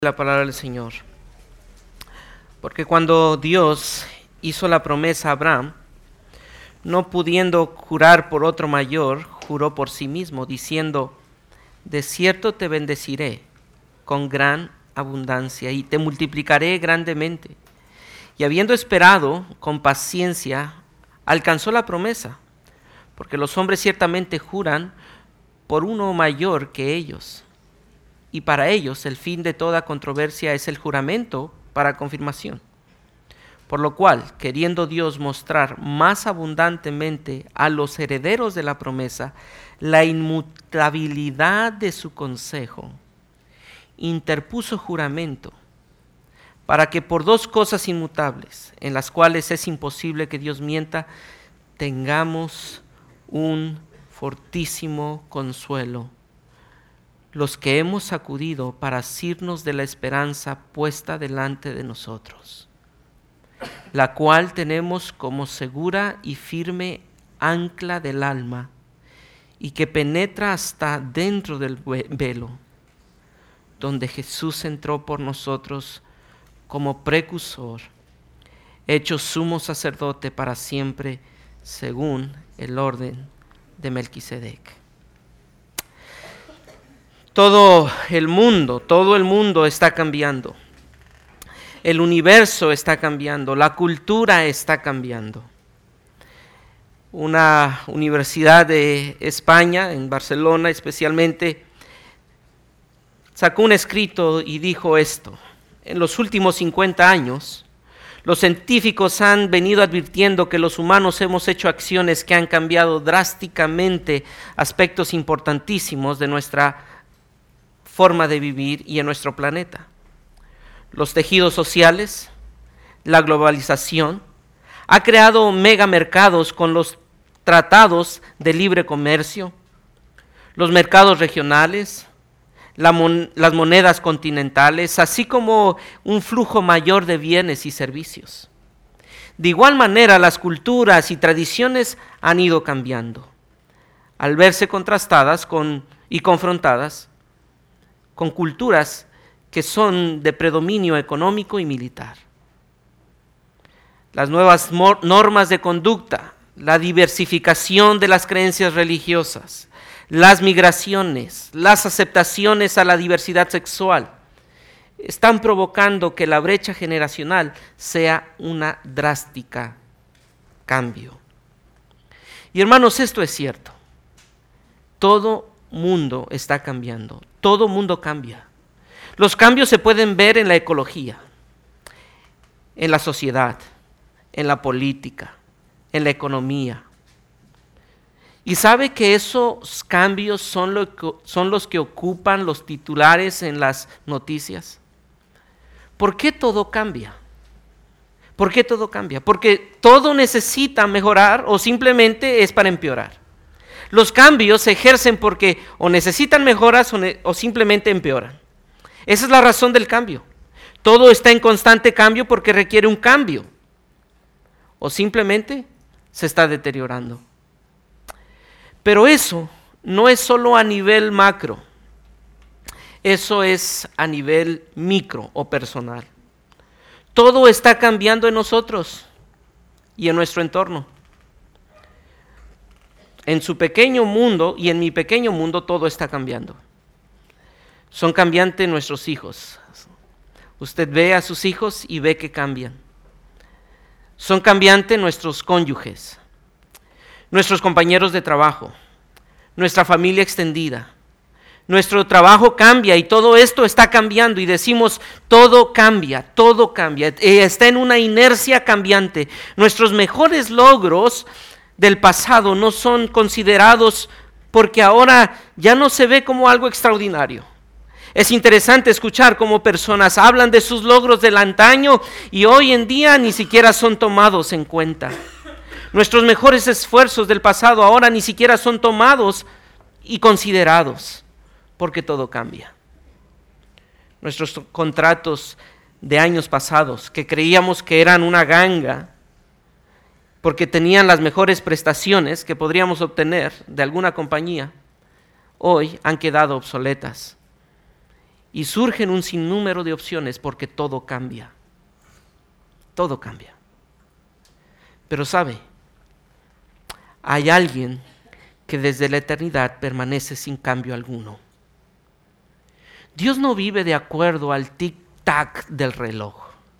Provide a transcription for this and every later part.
La palabra del Señor. Porque cuando Dios hizo la promesa a Abraham, no pudiendo jurar por otro mayor, juró por sí mismo, diciendo: de cierto te bendeciré con gran abundancia y te multiplicaré grandemente. Y habiendo esperado con paciencia, alcanzó la promesa, porque los hombres ciertamente juran por uno mayor que ellos. Y para ellos el fin de toda controversia es el juramento para confirmación. Por lo cual, queriendo Dios mostrar más abundantemente a los herederos de la promesa la inmutabilidad de su consejo, interpuso juramento, para que por dos cosas inmutables, en las cuales es imposible que Dios mienta, tengamos un fortísimo consuelo, los que hemos acudido para asirnos de la esperanza puesta delante de nosotros, la cual tenemos como segura y firme ancla del alma, y que penetra hasta dentro del velo, donde Jesús entró por nosotros como precursor, hecho sumo sacerdote para siempre, según el orden de Melquisedec. Todo el mundo está cambiando. El universo está cambiando, la cultura está cambiando. Una universidad de España, en Barcelona especialmente, sacó un escrito y dijo esto: en los últimos 50 años, los científicos han venido advirtiendo que los humanos hemos hecho acciones que han cambiado drásticamente aspectos importantísimos de nuestra forma de vivir y en nuestro planeta. Los tejidos sociales, la globalización, ha creado megamercados con los tratados de libre comercio, los mercados regionales, las monedas continentales, así como un flujo mayor de bienes y servicios. De igual manera, las culturas y tradiciones han ido cambiando, al verse contrastadas y confrontadas con culturas que son de predominio económico y militar. Las nuevas normas de conducta, la diversificación de las creencias religiosas, las migraciones, las aceptaciones a la diversidad sexual, están provocando que la brecha generacional sea una drástica cambio. Y hermanos, esto es cierto. Todo mundo está cambiando. Todo mundo cambia. Los cambios se pueden ver en la ecología, en la sociedad, en la política, en la economía. ¿Y sabe que esos cambios son los que ocupan los titulares en las noticias? ¿Por qué todo cambia? ¿Por qué todo cambia? Porque todo necesita mejorar o simplemente es para empeorar. Los cambios se ejercen porque o necesitan mejoras o simplemente empeoran. Esa es la razón del cambio. Todo está en constante cambio porque requiere un cambio. O simplemente se está deteriorando. Pero eso no es solo a nivel macro. Eso es a nivel micro o personal. Todo está cambiando en nosotros y en nuestro entorno. En su pequeño mundo y en mi pequeño mundo todo está cambiando. Son cambiantes nuestros hijos. Usted ve a sus hijos y ve que cambian. Son cambiantes nuestros cónyuges, nuestros compañeros de trabajo, nuestra familia extendida. Nuestro trabajo cambia y todo esto está cambiando y decimos todo cambia, está en una inercia cambiante. Nuestros mejores logros del pasado no son considerados porque ahora ya no se ve como algo extraordinario. Es interesante escuchar cómo personas hablan de sus logros del antaño y hoy en día ni siquiera son tomados en cuenta. Nuestros mejores esfuerzos del pasado ahora ni siquiera son tomados y considerados porque todo cambia. Nuestros contratos de años pasados que creíamos que eran una ganga porque tenían las mejores prestaciones que podríamos obtener de alguna compañía, hoy han quedado obsoletas. Y surgen un sinnúmero de opciones porque todo cambia. Todo cambia. Pero ¿sabe? Hay alguien que desde la eternidad permanece sin cambio alguno. Dios no vive de acuerdo al tic-tac del reloj.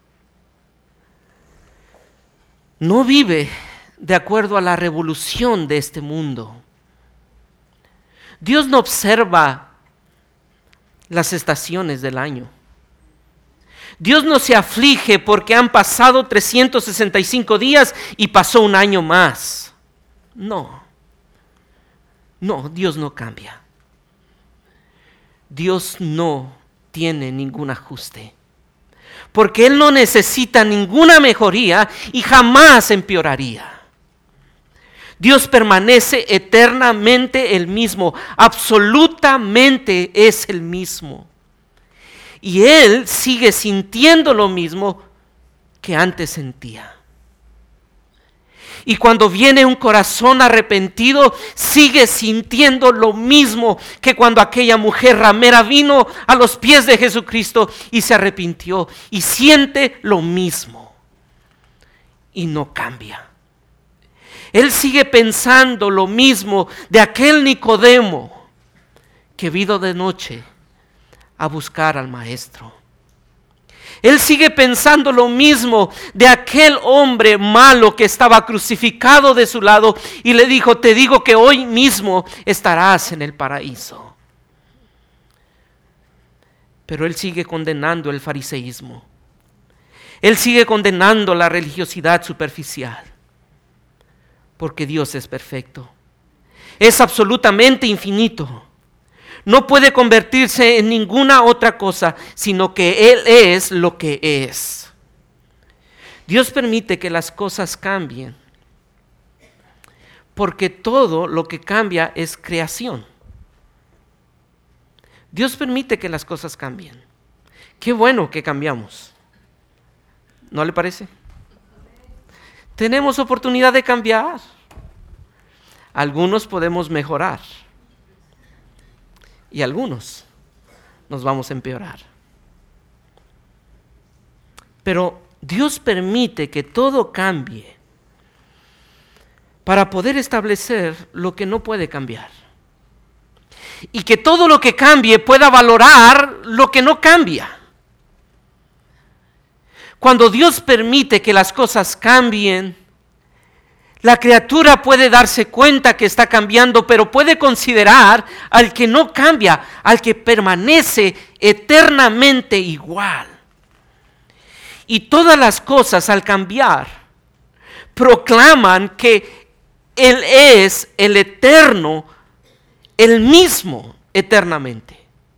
No vive de acuerdo a la revolución de este mundo. Dios no observa las estaciones del año. Dios no se aflige porque han pasado 365 días y pasó un año más. No, Dios no cambia. Dios no tiene ningún ajuste, porque Él no necesita ninguna mejoría y jamás empeoraría. Dios permanece eternamente el mismo, absolutamente es el mismo. Y Él sigue sintiendo lo mismo que antes sentía. Y cuando viene un corazón arrepentido, sigue sintiendo lo mismo que cuando aquella mujer ramera vino a los pies de Jesucristo y se arrepintió. Y siente lo mismo. Y no cambia. Él sigue pensando lo mismo de aquel Nicodemo que vino de noche a buscar al maestro. Él sigue pensando lo mismo de aquel hombre malo que estaba crucificado de su lado y le dijo: te digo que hoy mismo estarás en el paraíso. Pero él sigue condenando el fariseísmo. Él sigue condenando la religiosidad superficial. Porque Dios es perfecto. Es absolutamente infinito. No puede convertirse en ninguna otra cosa, sino que Él es lo que es. Dios permite que las cosas cambien, porque todo lo que cambia es creación. Dios permite que las cosas cambien. Qué bueno que cambiamos. ¿No le parece? Tenemos oportunidad de cambiar. Algunos podemos mejorar. Y algunos nos vamos a empeorar. Pero Dios permite que todo cambie para poder establecer lo que no puede cambiar. Y que todo lo que cambie pueda valorar lo que no cambia. Cuando Dios permite que las cosas cambien, la criatura puede darse cuenta que está cambiando, pero puede considerar al que no cambia, al que permanece eternamente igual. Y todas las cosas al cambiar proclaman que Él es el eterno, el mismo eternamente.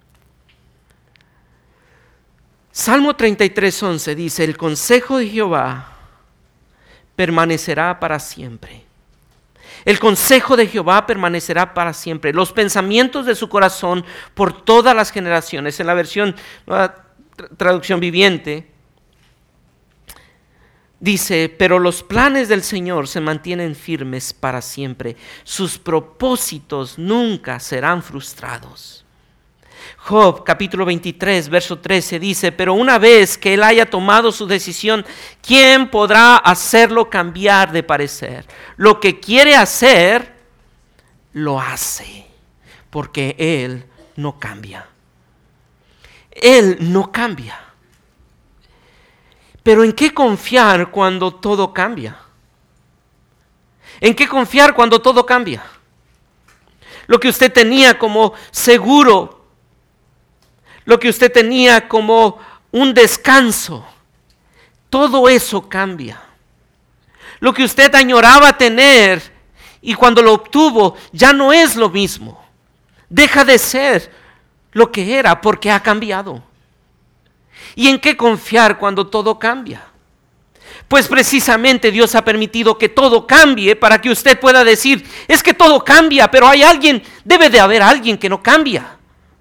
Salmo 33:11 dice: el consejo de Jehová permanecerá para siempre. El consejo de Jehová permanecerá para siempre. Los pensamientos de su corazón por todas las generaciones. En la versión traducción viviente dice: pero los planes del Señor se mantienen firmes para siempre. Sus propósitos nunca serán frustrados. Job capítulo 23 verso 13 dice: pero una vez que él haya tomado su decisión, ¿quién podrá hacerlo cambiar de parecer? Lo que quiere hacer, lo hace, porque él no cambia. Él no cambia. Pero ¿en qué confiar cuando todo cambia? ¿En qué confiar cuando todo cambia? Lo que usted tenía como seguro, lo que usted tenía como un descanso, todo eso cambia. Lo que usted añoraba tener y cuando lo obtuvo ya no es lo mismo. Deja de ser lo que era porque ha cambiado. ¿Y en qué confiar cuando todo cambia? Pues precisamente Dios ha permitido que todo cambie para que usted pueda decir: es que todo cambia, pero debe de haber alguien que no cambia.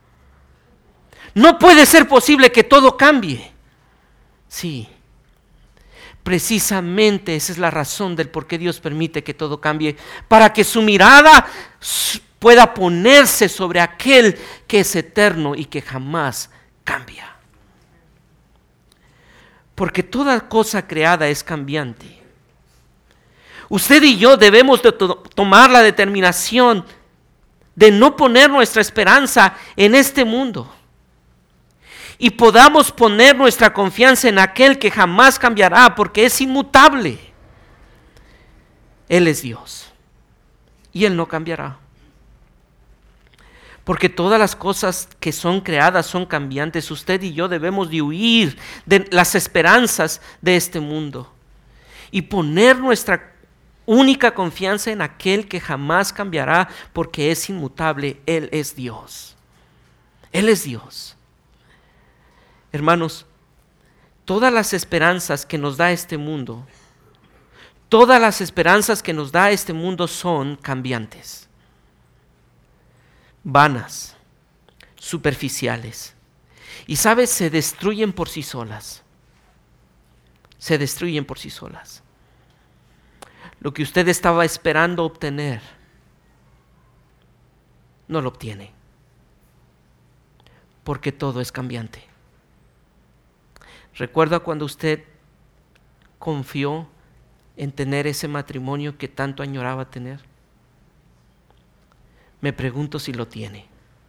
No puede ser posible que todo cambie. Sí, precisamente esa es la razón del por qué Dios permite que todo cambie, para que su mirada pueda ponerse sobre aquel que es eterno y que jamás cambia. Porque toda cosa creada es cambiante. Usted y yo debemos de tomar la determinación de no poner nuestra esperanza en este mundo y podamos poner nuestra confianza en aquel que jamás cambiará, porque es inmutable. Él es Dios y Él no cambiará. Porque todas las cosas que son creadas son cambiantes. Usted y yo debemos de huir de las esperanzas de este mundo y poner nuestra única confianza en aquel que jamás cambiará, porque es inmutable. Él es Dios. Él es Dios. Hermanos, todas las esperanzas que nos da este mundo, todas las esperanzas que nos da este mundo son cambiantes, vanas, superficiales. Y sabes, se destruyen por sí solas. Se destruyen por sí solas. Lo que usted estaba esperando obtener, no lo obtiene. Porque todo es cambiante. ¿Recuerda cuando usted confió en tener ese matrimonio que tanto añoraba tener? Me pregunto si lo tiene.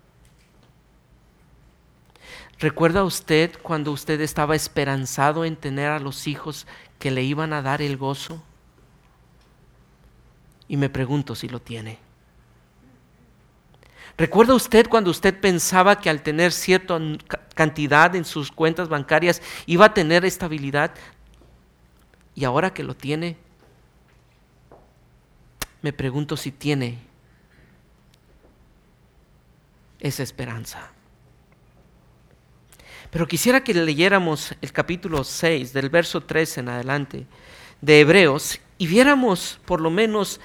¿Recuerda usted cuando usted estaba esperanzado en tener a los hijos que le iban a dar el gozo? Y me pregunto si lo tiene. ¿Recuerda usted cuando usted pensaba que al tener cierta cantidad en sus cuentas bancarias iba a tener estabilidad? Y ahora que lo tiene, me pregunto si tiene esa esperanza. Pero quisiera que leyéramos el capítulo 6, del verso 13 en adelante, de Hebreos, y viéramos por lo menos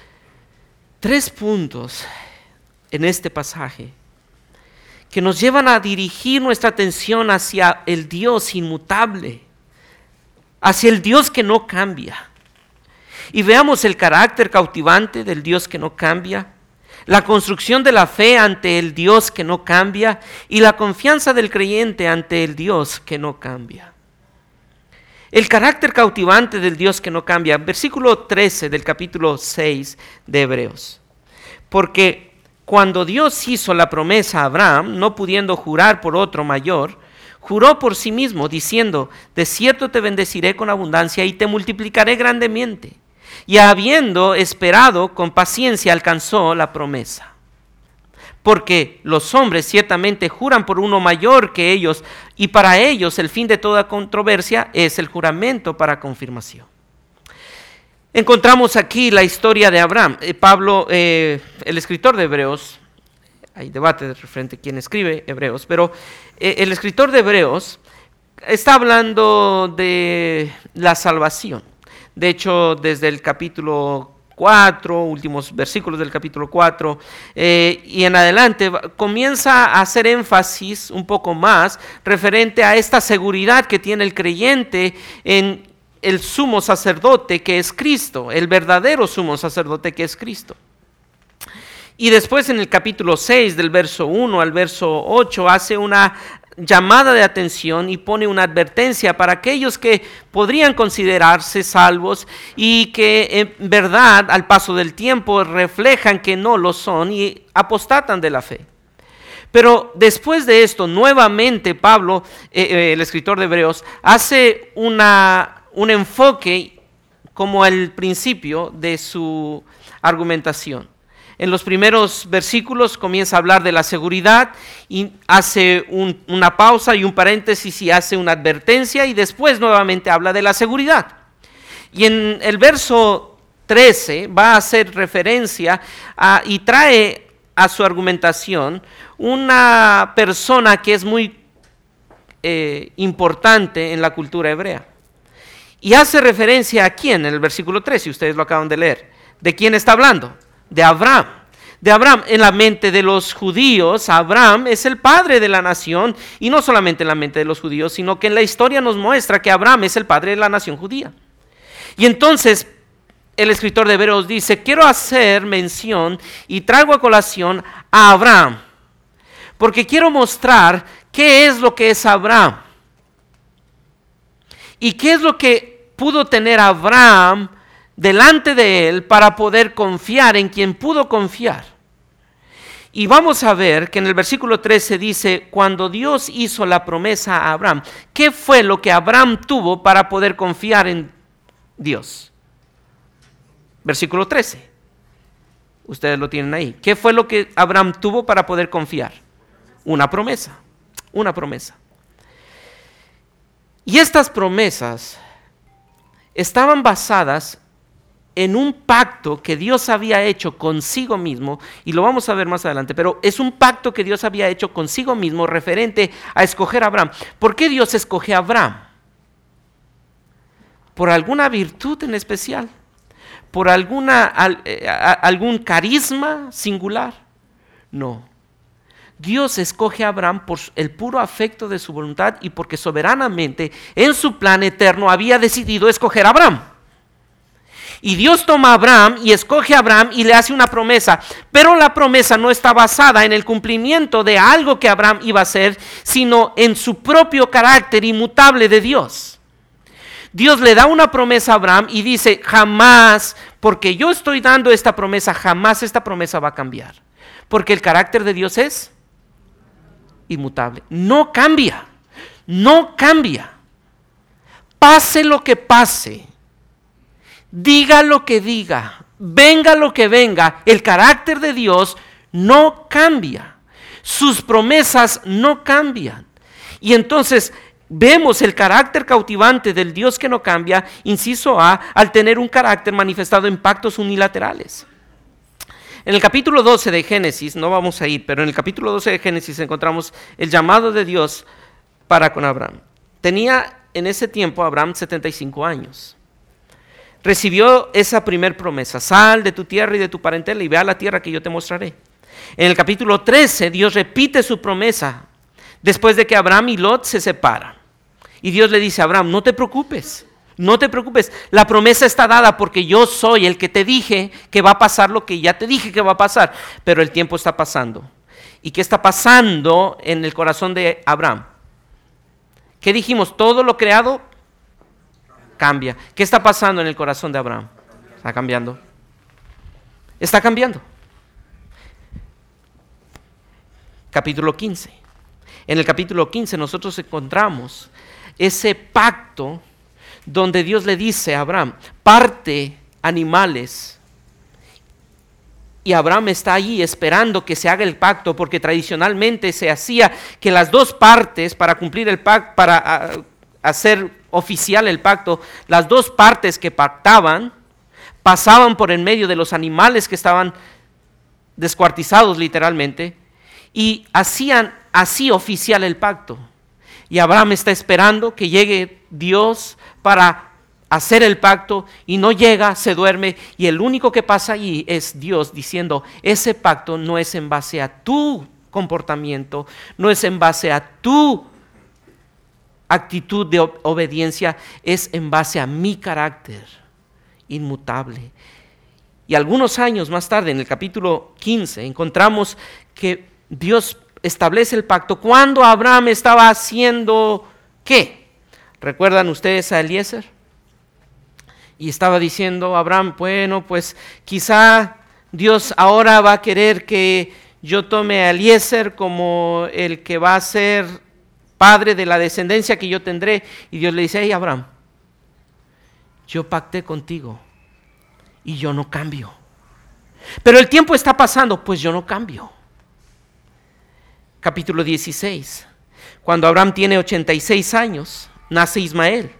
3 puntos en este pasaje que nos llevan a dirigir nuestra atención hacia el Dios inmutable, hacia el Dios que no cambia. Y veamos el carácter cautivante del Dios que no cambia, la construcción de la fe ante el Dios que no cambia y la confianza del creyente ante el Dios que no cambia. El carácter cautivante del Dios que no cambia. Versículo 13 del capítulo 6 de Hebreos. Porque cuando Dios hizo la promesa a Abraham, no pudiendo jurar por otro mayor, juró por sí mismo, diciendo: de cierto te bendeciré con abundancia y te multiplicaré grandemente. Y habiendo esperado con paciencia, alcanzó la promesa. Porque los hombres ciertamente juran por uno mayor que ellos, y para ellos el fin de toda controversia es el juramento para confirmación. Encontramos aquí la historia de Abraham. Pablo, el escritor de Hebreos, hay debate referente a quién escribe Hebreos, pero el escritor de Hebreos está hablando de la salvación. De hecho, desde el capítulo 4, últimos versículos del capítulo 4 y en adelante, comienza a hacer énfasis un poco más referente a esta seguridad que tiene el creyente en el sumo sacerdote que es Cristo, el verdadero sumo sacerdote que es Cristo. Y después en el capítulo 6, del verso 1 al verso 8, hace una llamada de atención y pone una advertencia para aquellos que podrían considerarse salvos y que en verdad al paso del tiempo reflejan que no lo son y apostatan de la fe. Pero después de esto, nuevamente Pablo, el escritor de Hebreos, hace un enfoque como al principio de su argumentación. En los primeros versículos comienza a hablar de la seguridad y hace una pausa y un paréntesis y hace una advertencia y después nuevamente habla de la seguridad. Y en el verso 13 va a hacer referencia y trae a su argumentación una persona que es muy importante en la cultura hebrea. Y hace referencia a quién en el versículo 13, ustedes lo acaban de leer. ¿De quién está hablando? De Abraham. De Abraham. En la mente de los judíos, Abraham es el padre de la nación, y no solamente en la mente de los judíos, sino que en la historia nos muestra que Abraham es el padre de la nación judía. Y entonces el escritor de Hebreos dice: quiero hacer mención y traigo a colación a Abraham, porque quiero mostrar ¿qué es lo que es Abraham? ¿Y qué es lo que pudo tener Abraham delante de él para poder confiar en quien pudo confiar? Y vamos a ver que en el versículo 13 dice, cuando Dios hizo la promesa a Abraham, ¿qué fue lo que Abraham tuvo para poder confiar en Dios? Versículo 13. Ustedes lo tienen ahí. ¿Qué fue lo que Abraham tuvo para poder confiar? Una promesa. Una promesa. Y estas promesas estaban basadas en un pacto que Dios había hecho consigo mismo, y lo vamos a ver más adelante, pero es un pacto que Dios había hecho consigo mismo referente a escoger a Abraham. ¿Por qué Dios escoge a Abraham? ¿Por alguna virtud en especial? ¿Por algún carisma singular? No. Dios escoge a Abraham por el puro afecto de su voluntad y porque soberanamente en su plan eterno había decidido escoger a Abraham. Y Dios toma a Abraham y escoge a Abraham y le hace una promesa, pero la promesa no está basada en el cumplimiento de algo que Abraham iba a hacer, sino en su propio carácter inmutable de Dios. Dios le da una promesa a Abraham y dice, jamás, porque yo estoy dando esta promesa, jamás esta promesa va a cambiar. Porque el carácter de Dios es inmutable. No cambia, no cambia. Pase lo que pase, diga lo que diga, venga lo que venga, el carácter de Dios no cambia. Sus promesas no cambian. Y entonces vemos el carácter cautivante del Dios que no cambia, inciso A, al tener un carácter manifestado en pactos unilaterales. En el capítulo 12 de Génesis, no vamos a ir, pero en el capítulo 12 de Génesis encontramos el llamado de Dios para con Abraham. Tenía en ese tiempo Abraham 75 años. Recibió esa primer promesa, sal de tu tierra y de tu parentela y ve a la tierra que yo te mostraré. En el capítulo 13 Dios repite su promesa después de que Abraham y Lot se separan. Y Dios le dice a Abraham, no te preocupes, no te preocupes, la promesa está dada porque yo soy el que te dije que va a pasar lo que ya te dije que va a pasar, pero el tiempo está pasando. ¿Y qué está pasando en el corazón de Abraham? ¿Qué dijimos? Todo lo creado cambia. ¿Qué está pasando en el corazón de Abraham? Está cambiando. Está cambiando. Capítulo 15. En el capítulo 15 nosotros encontramos ese pacto donde Dios le dice a Abraham, parte animales. Y Abraham está allí esperando que se haga el pacto, porque tradicionalmente se hacía que las dos partes, para cumplir el pacto, para hacer oficial el pacto, las dos partes que pactaban pasaban por en medio de los animales que estaban descuartizados literalmente y hacían así oficial el pacto. Y Abraham está esperando que llegue Dios para hacer el pacto y no llega, se duerme y el único que pasa allí es Dios diciendo, ese pacto no es en base a tu comportamiento, no es en base a tu actitud de obediencia, es en base a mi carácter inmutable. Y algunos años más tarde, en el capítulo 15, encontramos que Dios establece el pacto cuando Abraham estaba haciendo ¿qué? ¿Recuerdan ustedes a Eliezer? Y estaba diciendo Abraham, bueno, pues quizá Dios ahora va a querer que yo tome a Eliezer como el que va a ser padre de la descendencia que yo tendré. Y Dios le dice, hey Abraham, yo pacté contigo y yo no cambio. Pero el tiempo está pasando, pues yo no cambio. Capítulo 16, cuando Abraham tiene 86 años, nace Ismael.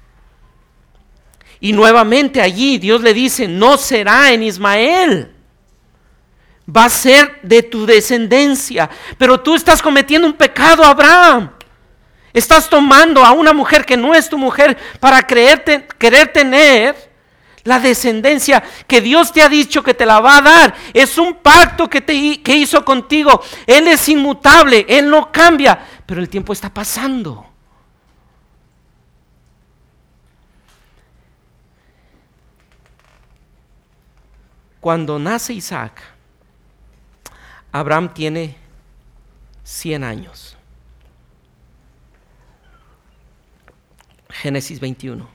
Y nuevamente allí Dios le dice, no será en Ismael, va a ser de tu descendencia. Pero tú estás cometiendo un pecado, Abraham. Estás tomando a una mujer que no es tu mujer para querer tener la descendencia que Dios te ha dicho que te la va a dar. Es un pacto que hizo contigo. Él es inmutable, Él no cambia, pero el tiempo está pasando. Cuando nace Isaac, Abraham tiene 100 años. Génesis 21.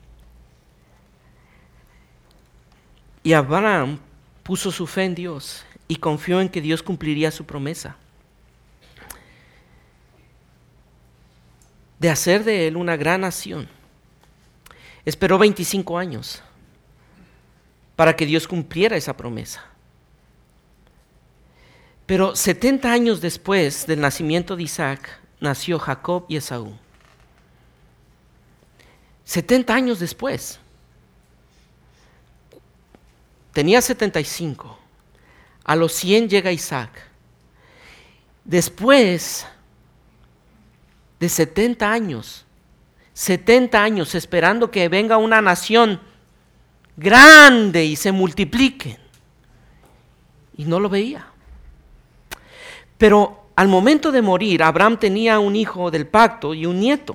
Y Abraham puso su fe en Dios y confió en que Dios cumpliría su promesa de hacer de él una gran nación. Esperó 25 años para que Dios cumpliera esa promesa. Pero 70 años después del nacimiento de Isaac, nació Jacob y Esaú. 70 años después. Tenía 75. A los 100 llega Isaac. Después de 70 años esperando que venga una nación grande y se multipliquen. Y no lo veía. Pero al momento de morir, Abraham tenía un hijo del pacto y un nieto.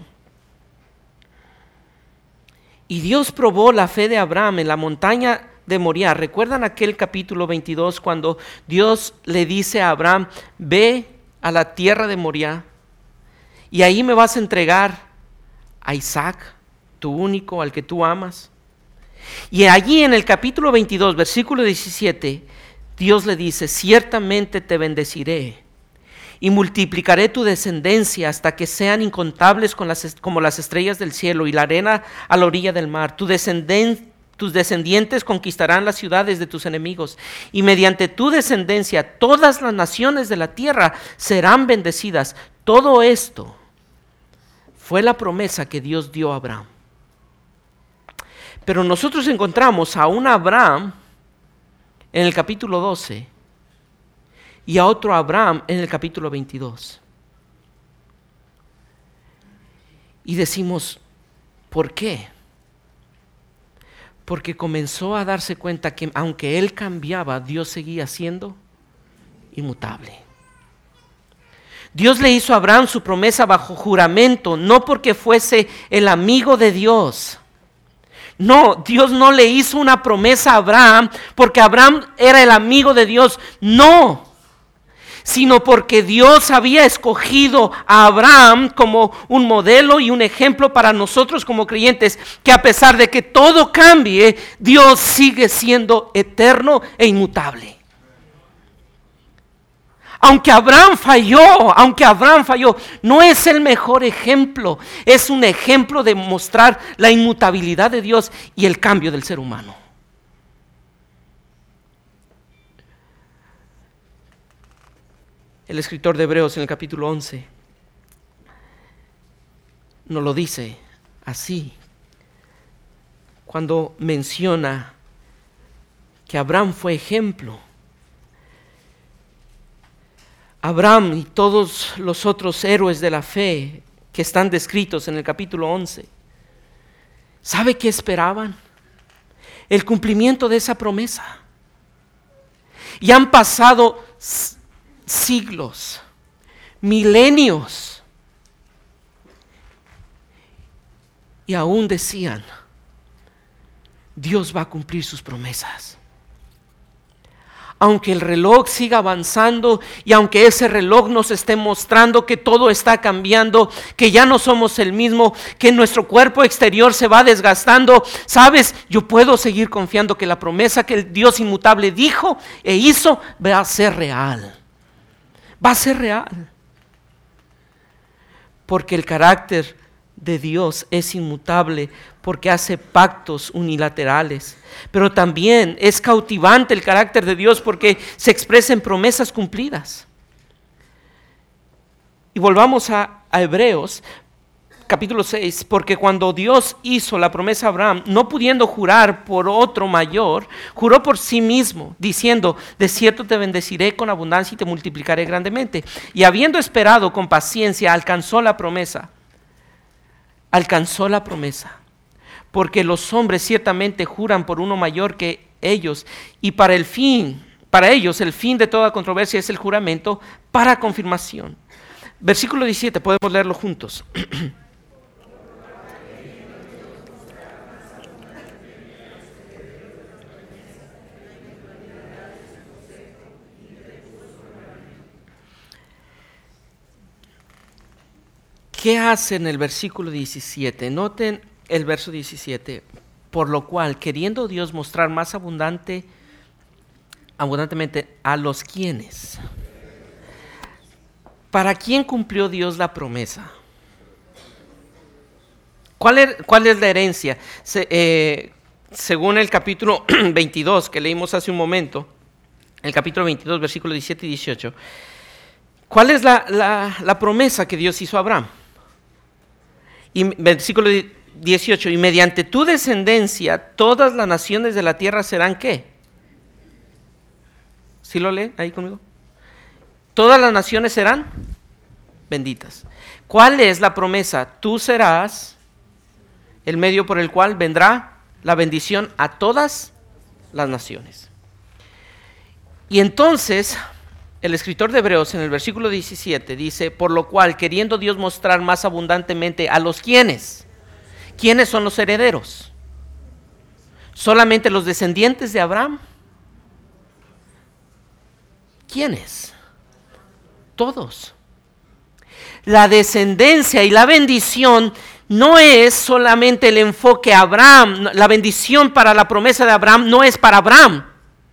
Y Dios probó la fe de Abraham en la montaña de Moriah. ¿Recuerdan aquel capítulo 22 cuando Dios le dice a Abraham, ve a la tierra de Moriah y ahí me vas a entregar a Isaac, tu único, al que tú amas? Y allí en el capítulo 22, versículo 17, Dios le dice, ciertamente te bendeciré y multiplicaré tu descendencia hasta que sean incontables como las estrellas del cielo y la arena a la orilla del mar. Tus descendientes conquistarán las ciudades de tus enemigos y mediante tu descendencia todas las naciones de la tierra serán bendecidas. Todo esto fue la promesa que Dios dio a Abraham. Pero nosotros encontramos a un Abraham en el capítulo 12 y a otro Abraham en el capítulo 22. Y decimos, ¿por qué? Porque comenzó a darse cuenta que aunque él cambiaba, Dios seguía siendo inmutable. Dios le hizo a Abraham su promesa bajo juramento, no porque fuese el amigo de Dios. No, Dios no le hizo una promesa a Abraham porque Abraham era el amigo de Dios. No, sino porque Dios había escogido a Abraham como un modelo y un ejemplo para nosotros como creyentes, que a pesar de que todo cambie, Dios sigue siendo eterno e inmutable. Aunque Abraham falló, no es el mejor ejemplo, es un ejemplo de mostrar la inmutabilidad de Dios y el cambio del ser humano. El escritor de Hebreos en el capítulo 11 nos lo dice así, cuando menciona que Abraham fue ejemplo. Abraham y todos los otros héroes de la fe que están descritos en el capítulo 11, ¿sabe qué esperaban? El cumplimiento de esa promesa. Y han pasado siglos, milenios, y aún decían, Dios va a cumplir sus promesas. Aunque el reloj siga avanzando y aunque ese reloj nos esté mostrando que todo está cambiando, que ya no somos el mismo, que nuestro cuerpo exterior se va desgastando, ¿sabes? Yo puedo seguir confiando que la promesa que el Dios inmutable dijo e hizo va a ser real. Va a ser real. Porque el carácter de Dios es inmutable, porque hace pactos unilaterales. Pero también es cautivante el carácter de Dios porque se expresa en promesas cumplidas. Y volvamos a Hebreos capítulo 6, porque cuando Dios hizo la promesa a Abraham, no pudiendo jurar por otro mayor, juró por sí mismo, diciendo, de cierto te bendeciré con abundancia y te multiplicaré grandemente. Y habiendo esperado con paciencia, alcanzó la promesa. Porque los hombres ciertamente juran por uno mayor que ellos, y para ellos el fin de toda controversia es el juramento para confirmación. Versículo 17, podemos leerlo juntos. ¿qué hace en el versículo 17? Noten el verso 17. Por lo cual, queriendo Dios mostrar más abundantemente a los quienes. ¿Para quién cumplió Dios la promesa? ¿Cuál es la herencia? Según el capítulo 22 que leímos hace un momento, el capítulo 22, versículos 17 y 18, ¿cuál es la promesa que Dios hizo a Abraham? Y versículo 18, y mediante tu descendencia todas las naciones de la tierra serán ¿qué? ¿Sí lo leen ahí conmigo? Todas las naciones serán benditas. ¿Cuál es la promesa? Tú serás el medio por el cual vendrá la bendición a todas las naciones. Y entonces el escritor de Hebreos en el versículo 17 dice, por lo cual queriendo Dios mostrar más abundantemente a los quienes. ¿Quiénes son los herederos? ¿Solamente los descendientes de Abraham? ¿Quiénes? Todos. La descendencia y la bendición no es solamente el enfoque a Abraham. La bendición para la promesa de Abraham no es para Abraham,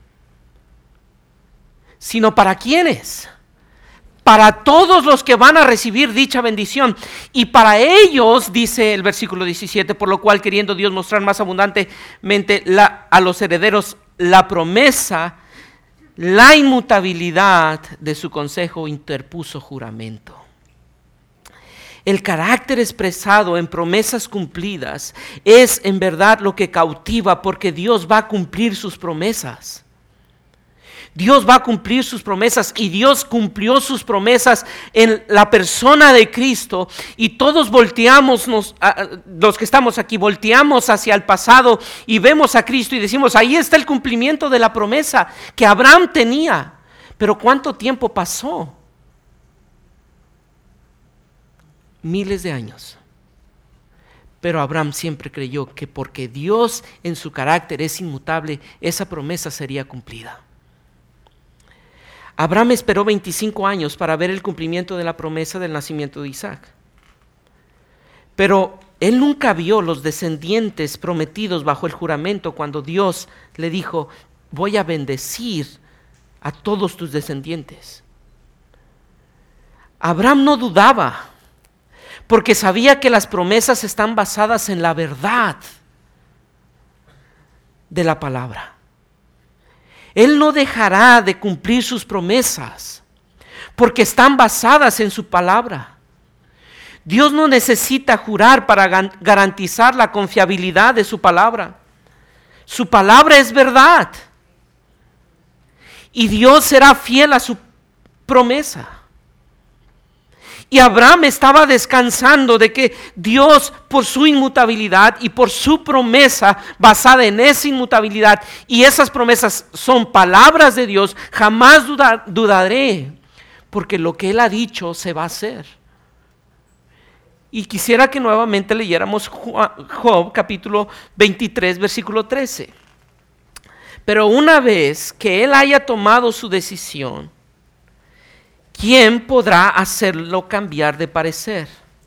sino para ¿quiénes? Para todos los que van a recibir dicha bendición. Y para ellos, dice el versículo 17, por lo cual queriendo Dios mostrar más abundantemente a los herederos la promesa, la inmutabilidad de su consejo interpuso juramento. El carácter expresado en promesas cumplidas es en verdad lo que cautiva, porque Dios va a cumplir sus promesas. Dios va a cumplir sus promesas y Dios cumplió sus promesas en la persona de Cristo, y todos volteamos, los que estamos aquí, volteamos hacia el pasado y vemos a Cristo y decimos, ahí está el cumplimiento de la promesa que Abraham tenía. Pero ¿cuánto tiempo pasó? Miles de años. Pero Abraham siempre creyó que porque Dios en su carácter es inmutable, esa promesa sería cumplida. Abraham esperó 25 años para ver el cumplimiento de la promesa del nacimiento de Isaac. Pero él nunca vio los descendientes prometidos bajo el juramento cuando Dios le dijo, voy a bendecir a todos tus descendientes. Abraham no dudaba, porque sabía que las promesas están basadas en la verdad de la palabra. Él no dejará de cumplir sus promesas, porque están basadas en su palabra. Dios no necesita jurar para garantizar la confiabilidad de su palabra. Su palabra es verdad. Y Dios será fiel a su promesa. Y Abraham estaba descansando de que Dios, por su inmutabilidad y por su promesa basada en esa inmutabilidad, y esas promesas son palabras de Dios, jamás dudaré, porque lo que Él ha dicho se va a hacer. Y quisiera que nuevamente leyéramos Job capítulo 23, versículo 13. Pero una vez que Él haya tomado su decisión, ¿quién podrá hacerlo cambiar de parecer?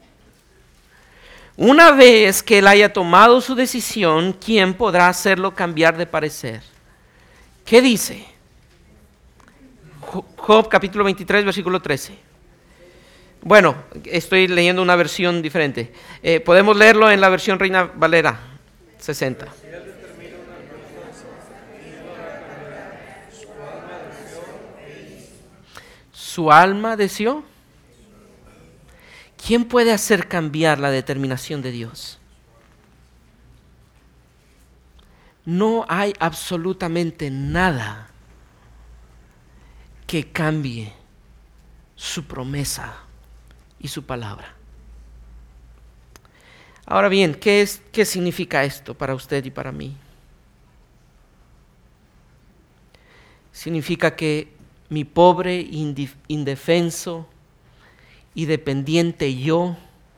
Una vez que Él haya tomado su decisión, ¿quién podrá hacerlo cambiar de parecer? ¿Qué dice? Job capítulo 23, versículo 13. Bueno, estoy leyendo una versión diferente. Podemos leerlo en la versión Reina Valera 60. ¿Su alma deseó? ¿Quién puede hacer cambiar la determinación de Dios? No hay absolutamente nada que cambie su promesa y su palabra. Ahora bien, ¿qué significa esto para usted y para mí? Significa que mi pobre, indefenso y dependiente yo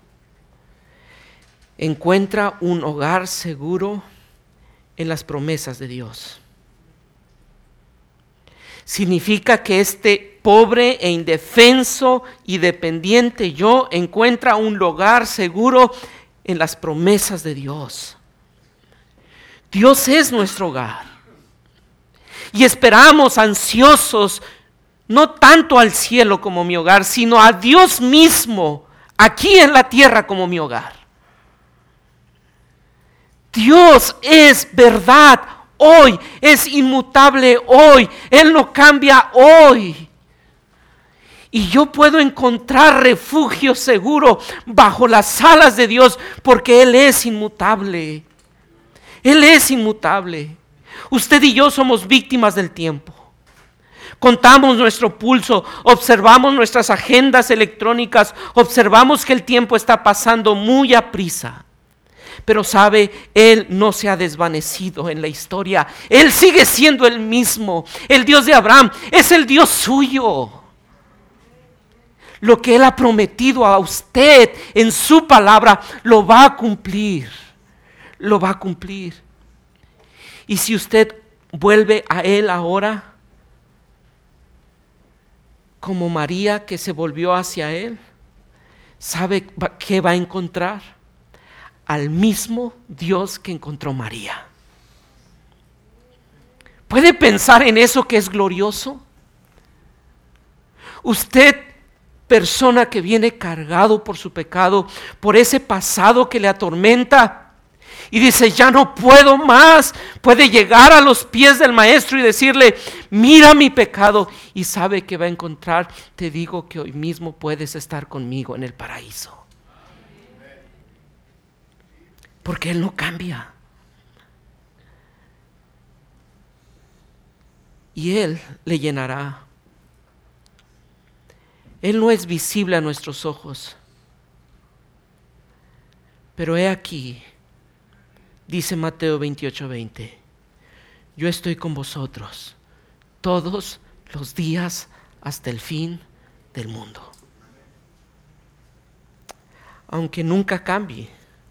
encuentra un hogar seguro en las promesas de Dios. Significa que este pobre e indefenso y dependiente yo encuentra un lugar seguro en las promesas de Dios. Dios es nuestro hogar. Y esperamos ansiosos no tanto al cielo como mi hogar, sino a Dios mismo aquí en la tierra como mi hogar. Dios es verdad hoy, es inmutable hoy, Él no cambia hoy. Y yo puedo encontrar refugio seguro bajo las alas de Dios porque Él es inmutable. Él es inmutable. Usted y yo somos víctimas del tiempo. Contamos nuestro pulso, observamos nuestras agendas electrónicas, observamos que el tiempo está pasando muy aprisa. Pero sabe, Él no se ha desvanecido en la historia. Él sigue siendo el mismo. El Dios de Abraham es el Dios suyo. Lo que Él ha prometido a usted en su palabra, lo va a cumplir. Lo va a cumplir. Y si usted vuelve a Él ahora, como María que se volvió hacia Él, ¿sabe qué va a encontrar? Al mismo Dios que encontró María. ¿Puede pensar en eso que es glorioso? Usted, persona que viene cargado por su pecado, por ese pasado que le atormenta, y dice, ya no puedo más, puede llegar a los pies del Maestro y decirle, mira mi pecado, y sabe que va a encontrar, te digo que hoy mismo puedes estar conmigo en el paraíso. Porque Él no cambia. Y Él le llenará. Él no es visible a nuestros ojos. Pero he aquí, dice Mateo 28:20, yo estoy con vosotros todos los días hasta el fin del mundo. Aunque nunca cambie,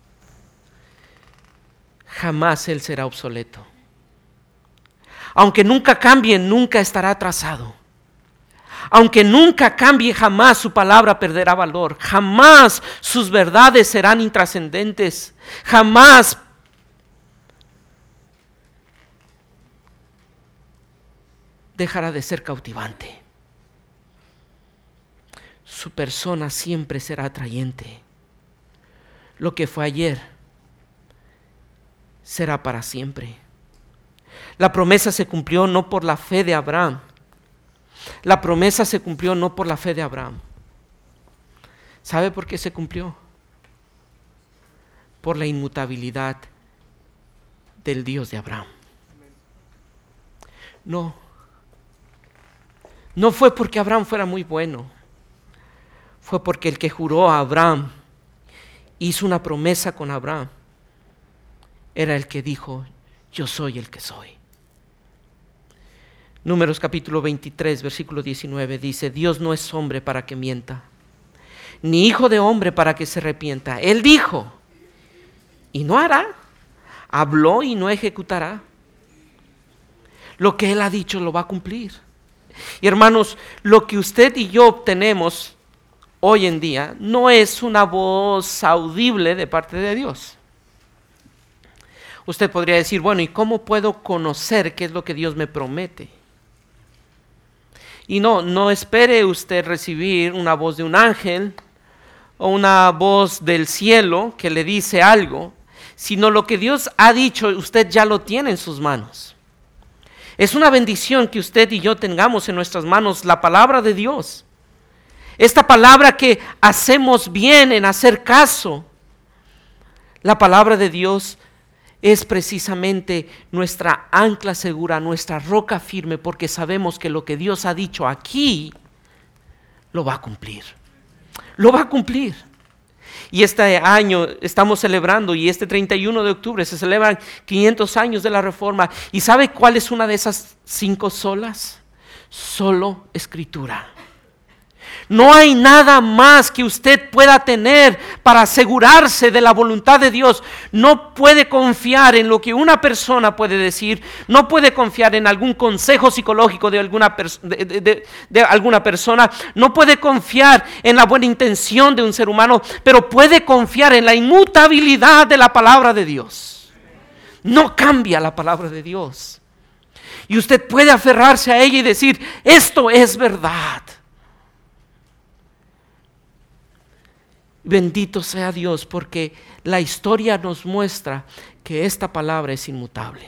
jamás Él será obsoleto. Aunque nunca cambie, nunca estará atrasado. Aunque nunca cambie, jamás su palabra perderá valor. Jamás sus verdades serán intrascendentes. Jamás dejará de ser cautivante. Su persona siempre será atrayente. Lo que fue ayer será para siempre. La promesa se cumplió no por la fe de Abraham. La promesa se cumplió no por la fe de Abraham. ¿Sabe por qué se cumplió? Por la inmutabilidad del Dios de Abraham. No fue porque Abraham fuera muy bueno. Fue porque el que juró a Abraham, hizo una promesa con Abraham, era el que dijo, yo soy el que soy. Números capítulo 23, versículo 19 dice, Dios no es hombre para que mienta, ni hijo de hombre para que se arrepienta. Él dijo, y no hará. Habló y no ejecutará. Lo que Él ha dicho lo va a cumplir. Y hermanos, lo que usted y yo obtenemos hoy en día no es una voz audible de parte de Dios. Usted podría decir, bueno, ¿y cómo puedo conocer qué es lo que Dios me promete? Y no espere usted recibir una voz de un ángel o una voz del cielo que le dice algo, sino lo que Dios ha dicho, usted ya lo tiene en sus manos. Es una bendición que usted y yo tengamos en nuestras manos la palabra de Dios. Esta palabra que hacemos bien en hacer caso. La palabra de Dios es precisamente nuestra ancla segura, nuestra roca firme, porque sabemos que lo que Dios ha dicho aquí, lo va a cumplir. Lo va a cumplir. Y este año estamos celebrando, y este 31 de octubre se celebran 500 años de la Reforma. ¿Y sabe cuál es una de esas 5 solas? Solo Escritura. No hay nada más que usted pueda tener para asegurarse de la voluntad de Dios. No puede confiar en lo que una persona puede decir, no puede confiar en algún consejo psicológico de alguna persona, no puede confiar en la buena intención de un ser humano, pero puede confiar en la inmutabilidad de la palabra de Dios. No cambia la palabra de Dios. Y usted puede aferrarse a ella y decir, esto es verdad. Bendito sea Dios, porque la historia nos muestra que esta palabra es inmutable.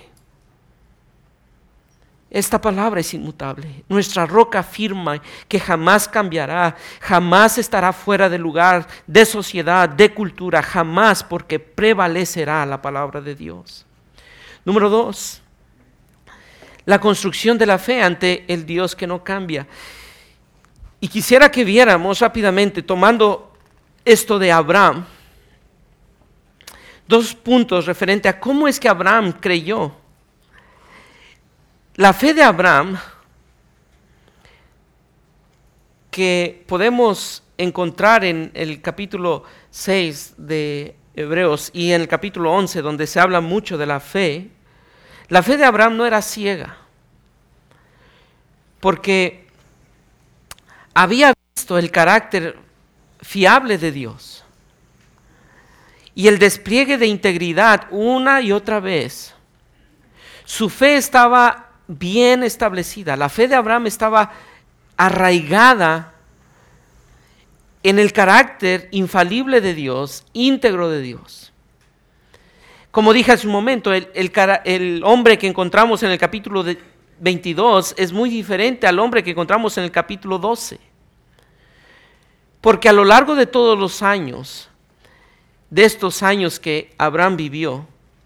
Esta palabra es inmutable. Nuestra roca firma que jamás cambiará, jamás estará fuera de lugar, de sociedad, de cultura, jamás, porque prevalecerá la palabra de Dios. Número 2, la construcción de la fe ante el Dios que no cambia. Y quisiera que viéramos rápidamente, tomando esto de Abraham, 2 puntos referente a cómo es que Abraham creyó. La fe de Abraham, que podemos encontrar en el capítulo 6 de Hebreos y en el capítulo 11, donde se habla mucho de la fe de Abraham no era ciega, porque había visto el carácter fiable de Dios y el despliegue de integridad una y otra vez. Su fe estaba bien establecida. La fe de Abraham estaba arraigada en el carácter infalible de Dios, íntegro de Dios. Como dije hace un momento, el hombre que encontramos en el capítulo 22 es muy diferente al hombre que encontramos en el capítulo 12. Porque a lo largo de todos los años, de estos años que Abraham vivió,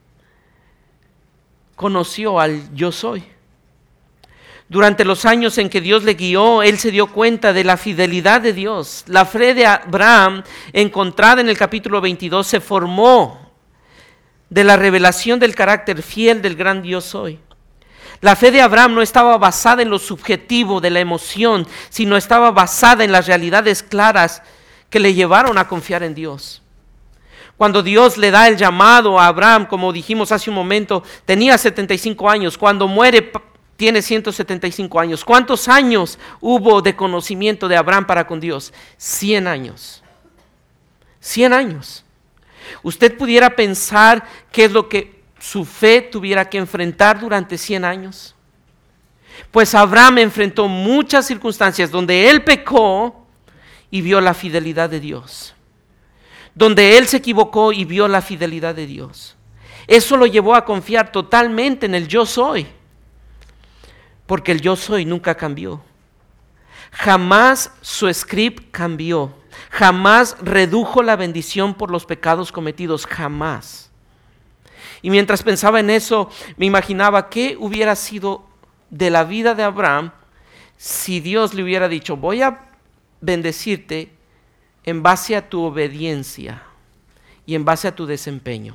conoció al yo soy. Durante los años en que Dios le guió, él se dio cuenta de la fidelidad de Dios. La fe de Abraham, encontrada en el capítulo 22, se formó de la revelación del carácter fiel del gran yo soy. La fe de Abraham no estaba basada en lo subjetivo de la emoción, sino estaba basada en las realidades claras que le llevaron a confiar en Dios. Cuando Dios le da el llamado a Abraham, como dijimos hace un momento, tenía 75 años. Cuando muere, tiene 175 años. ¿Cuántos años hubo de conocimiento de Abraham para con Dios? 100 años. 100 años. Usted pudiera pensar qué es lo que su fe tuviera que enfrentar durante 100 años. Pues Abraham enfrentó muchas circunstancias donde él pecó y vio la fidelidad de Dios. Donde él se equivocó y vio la fidelidad de Dios. Eso lo llevó a confiar totalmente en el yo soy. Porque el yo soy nunca cambió. Jamás su script cambió. Jamás redujo la bendición por los pecados cometidos. Jamás. Y mientras pensaba en eso, me imaginaba qué hubiera sido de la vida de Abraham si Dios le hubiera dicho, voy a bendecirte en base a tu obediencia y en base a tu desempeño.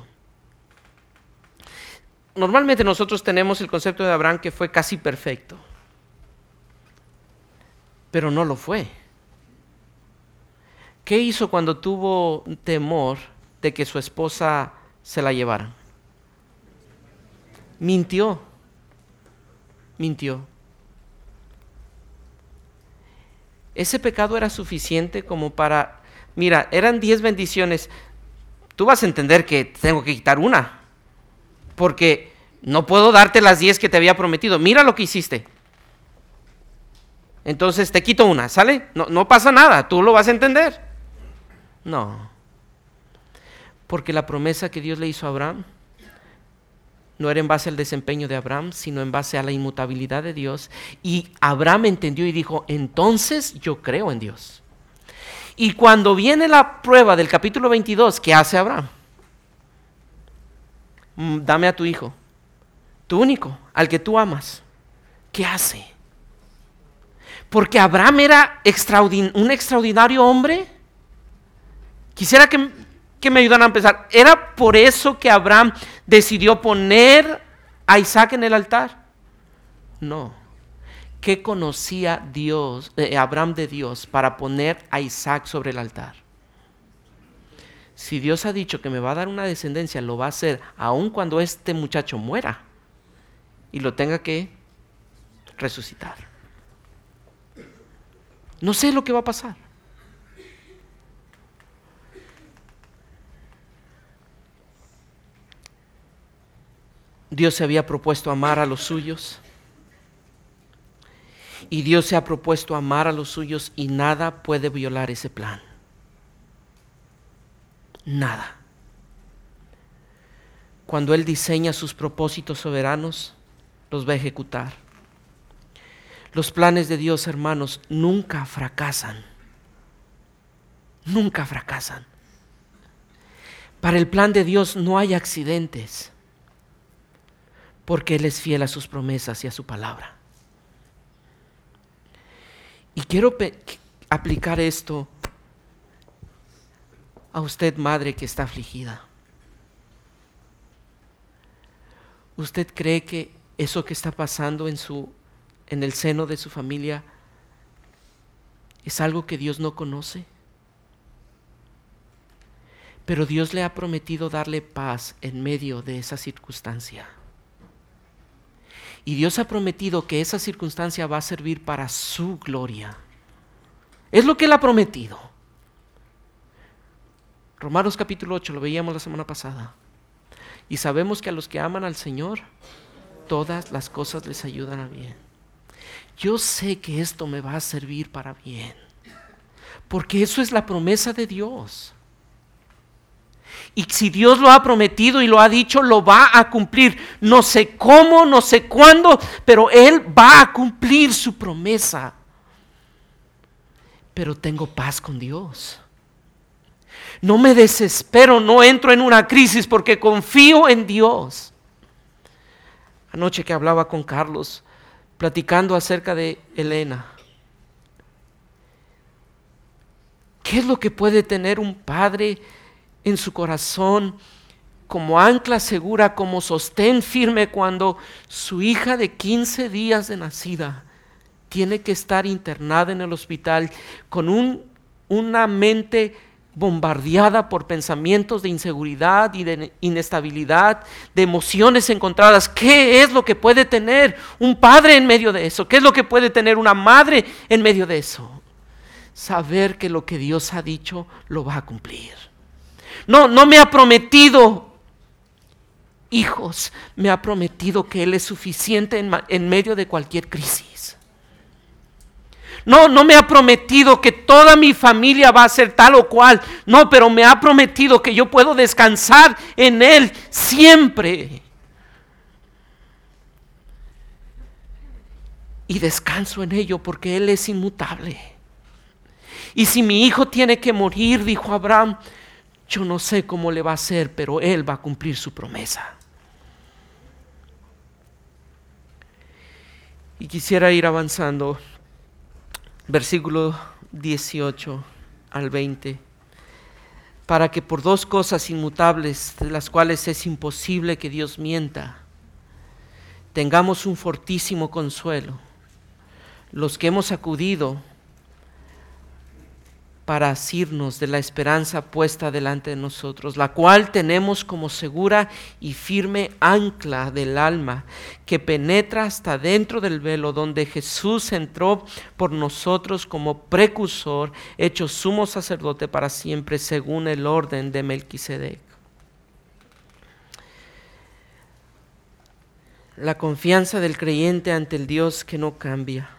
Normalmente nosotros tenemos el concepto de Abraham que fue casi perfecto, pero no lo fue. ¿Qué hizo cuando tuvo temor de que su esposa se la llevaran? Mintió. Ese pecado era suficiente como para, mira, eran 10 bendiciones. Tú vas a entender que tengo que quitar una, porque no puedo darte las 10 que te había prometido. Mira lo que hiciste. Entonces te quito una, ¿sale? No pasa nada, tú lo vas a entender. No. Porque la promesa que Dios le hizo a Abraham no era en base al desempeño de Abraham, sino en base a la inmutabilidad de Dios. Y Abraham entendió y dijo, entonces yo creo en Dios. Y cuando viene la prueba del capítulo 22, ¿qué hace Abraham? Dame a tu hijo, tu único, al que tú amas. ¿Qué hace? Porque Abraham era un extraordinario hombre. Quisiera que me ayudaran a pensar, ¿era por eso que Abraham decidió poner a Isaac en el altar? No. ¿qué conocía Abraham de Dios para poner a Isaac sobre el altar? Si Dios ha dicho que me va a dar una descendencia, lo va a hacer aun cuando este muchacho muera y lo tenga que resucitar. No sé lo que va a pasar. Dios se había propuesto amar a los suyos. Y Dios se ha propuesto amar a los suyos y nada puede violar ese plan. Nada. Cuando Él diseña sus propósitos soberanos, los va a ejecutar. Los planes de Dios, hermanos, nunca fracasan. Nunca fracasan. Para el plan de Dios no hay accidentes, porque Él es fiel a sus promesas y a su palabra. Y quiero aplicar esto a usted, madre que está afligida. ¿Usted cree que eso que está pasando en el seno de su familia es algo que Dios no conoce? Pero Dios le ha prometido darle paz en medio de esa circunstancia. Y Dios ha prometido que esa circunstancia va a servir para su gloria. Es lo que Él ha prometido. Romanos capítulo 8, lo veíamos la semana pasada. Y sabemos que a los que aman al Señor, todas las cosas les ayudan a bien. Yo sé que esto me va a servir para bien, porque eso es la promesa de Dios. Y si Dios lo ha prometido y lo ha dicho, lo va a cumplir. No sé cómo, no sé cuándo, pero Él va a cumplir su promesa. Pero tengo paz con Dios. No me desespero, no entro en una crisis porque confío en Dios. Anoche que hablaba con Carlos, platicando acerca de Elena. ¿Qué es lo que puede tener un padre en su corazón como ancla segura, como sostén firme cuando su hija de 15 días de nacida tiene que estar internada en el hospital con una mente bombardeada por pensamientos de inseguridad y de inestabilidad, de emociones encontradas? ¿Qué es lo que puede tener un padre en medio de eso? ¿Qué es lo que puede tener una madre en medio de eso? Saber que lo que Dios ha dicho lo va a cumplir. No me ha prometido hijos, me ha prometido que Él es suficiente en medio de cualquier crisis. No me ha prometido que toda mi familia va a ser tal o cual. No, pero me ha prometido que yo puedo descansar en Él siempre. Y descanso en ello porque Él es inmutable. Y si mi hijo tiene que morir, dijo Abraham, yo no sé cómo le va a hacer, pero Él va a cumplir su promesa. Y quisiera ir avanzando. Versículo 18 al 20. Para que por dos cosas inmutables, de las cuales es imposible que Dios mienta, tengamos un fortísimo consuelo, los que hemos acudido para asirnos de la esperanza puesta delante de nosotros, la cual tenemos como segura y firme ancla del alma, que penetra hasta dentro del velo, donde Jesús entró por nosotros como precursor, hecho sumo sacerdote para siempre, según el orden de Melquisedec. La confianza del creyente ante el Dios que no cambia.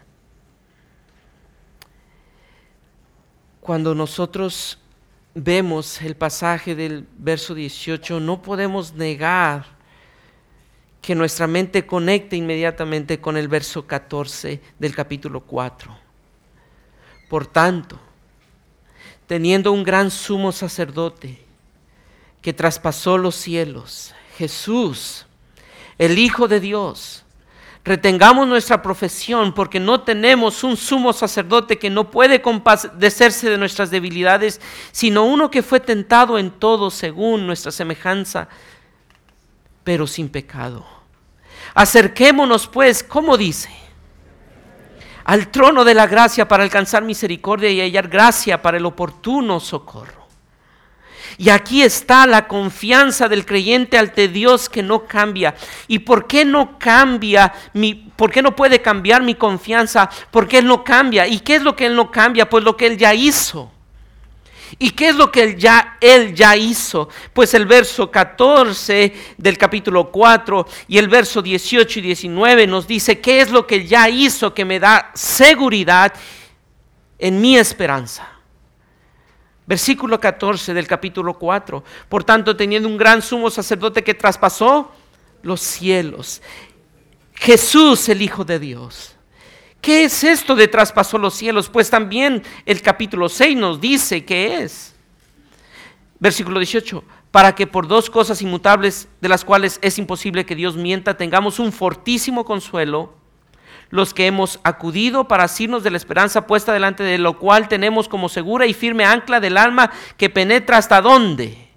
Cuando nosotros vemos el pasaje del verso 18, no podemos negar que nuestra mente conecte inmediatamente con el verso 14 del capítulo 4. Por tanto, teniendo un gran sumo sacerdote que traspasó los cielos, Jesús, el Hijo de Dios, retengamos nuestra profesión, porque no tenemos un sumo sacerdote que no puede compadecerse de nuestras debilidades, sino uno que fue tentado en todo según nuestra semejanza, pero sin pecado. Acerquémonos pues, ¿cómo dice? al trono de la gracia para alcanzar misericordia y hallar gracia para el oportuno socorro. Y aquí está la confianza del creyente ante Dios que no cambia. ¿Y por qué no cambia? ¿Por qué no puede cambiar mi confianza? Porque Él no cambia. ¿Y qué es lo que Él no cambia? Pues lo que Él ya hizo. ¿Y qué es lo que Él ya hizo? Pues el verso 14 del capítulo 4 y el verso 18 y 19 nos dice qué es lo que Él ya hizo que me da seguridad en mi esperanza. Versículo 14 del capítulo 4. Por tanto, teniendo un gran sumo sacerdote que traspasó los cielos, Jesús, el Hijo de Dios. ¿Qué es esto de traspasó los cielos? Pues también el capítulo 6 nos dice qué es. Versículo 18. Para que por dos cosas inmutables, de las cuales es imposible que Dios mienta, tengamos un fortísimo consuelo, los que hemos acudido para asirnos de la esperanza puesta delante, de lo cual tenemos como segura y firme ancla del alma que penetra hasta dónde.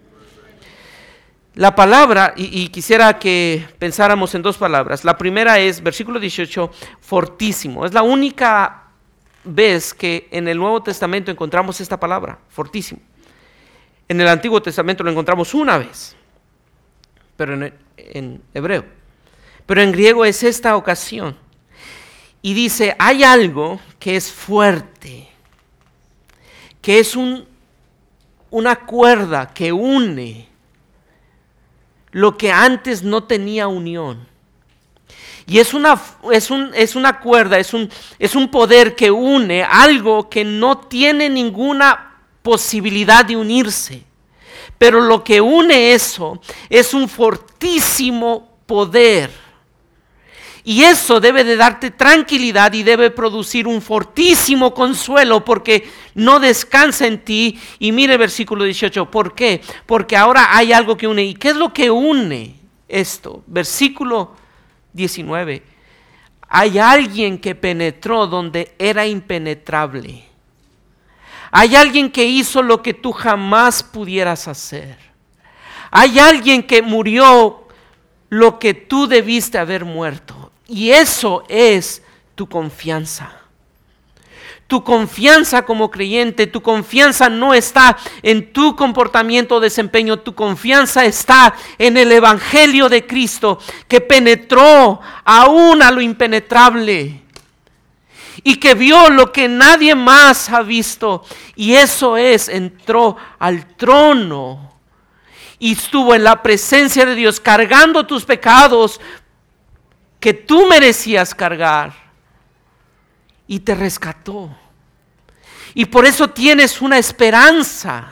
La palabra, y quisiera que pensáramos en dos palabras. La primera es, versículo 18, fortísimo. Es la única vez que en el Nuevo Testamento encontramos esta palabra, fortísimo. En el Antiguo Testamento lo encontramos una vez, pero en hebreo. Pero en griego es esta ocasión. Y dice, hay algo que es fuerte, que es una cuerda que une lo que antes no tenía unión. Y es una cuerda, es un poder que une algo que no tiene ninguna posibilidad de unirse. Pero lo que une eso es un fortísimo poder. Y eso debe de darte tranquilidad y debe producir un fortísimo consuelo porque no descansa en ti. Y mire versículo 18, ¿por qué? Porque ahora hay algo que une. ¿Y qué es lo que une esto? Versículo 19. Hay alguien que penetró donde era impenetrable. Hay alguien que hizo lo que tú jamás pudieras hacer. Hay alguien que murió lo que tú debiste haber muerto. Y eso es tu confianza. Tu confianza como creyente, tu confianza no está en tu comportamiento o desempeño, tu confianza está en el Evangelio de Cristo que penetró aún a lo impenetrable y que vio lo que nadie más ha visto. Y eso es, entró al trono y estuvo en la presencia de Dios cargando tus pecados que tú merecías cargar y te rescató. Y por eso tienes una esperanza.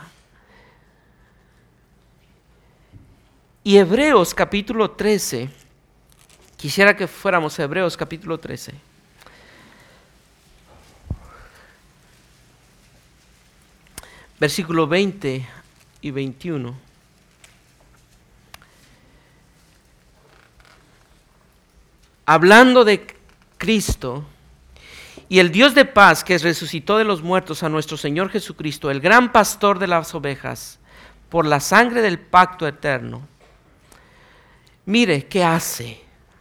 Y Hebreos capítulo 13, quisiera que fuéramos a Hebreos capítulo 13. Versículo 20 y 21. Hablando de Cristo y el Dios de paz que resucitó de los muertos a nuestro Señor Jesucristo, el gran pastor de las ovejas, por la sangre del pacto eterno. Mire, ¿qué hace?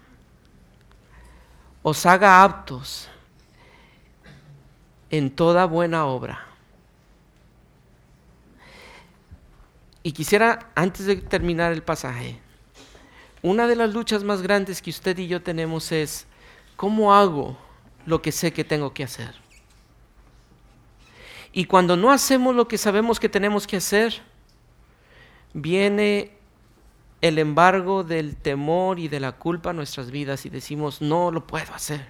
Os haga aptos en toda buena obra. Y quisiera, antes de terminar el pasaje, una de las luchas más grandes que usted y yo tenemos es, ¿cómo hago lo que sé que tengo que hacer? Y cuando no hacemos lo que sabemos que tenemos que hacer, viene el embargo del temor y de la culpa a nuestras vidas y decimos, no lo puedo hacer.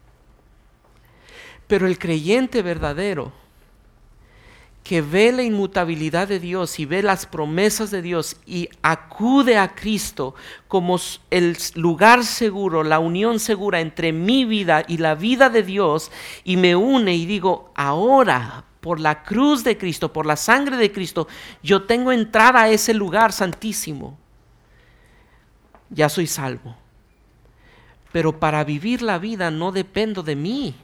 Pero el creyente verdadero, que ve la inmutabilidad de Dios y ve las promesas de Dios y acude a Cristo como el lugar seguro, la unión segura entre mi vida y la vida de Dios, y me une y digo, ahora por la cruz de Cristo, por la sangre de Cristo, yo tengo entrada a ese lugar santísimo. Ya soy salvo. Pero para vivir la vida no dependo de mí.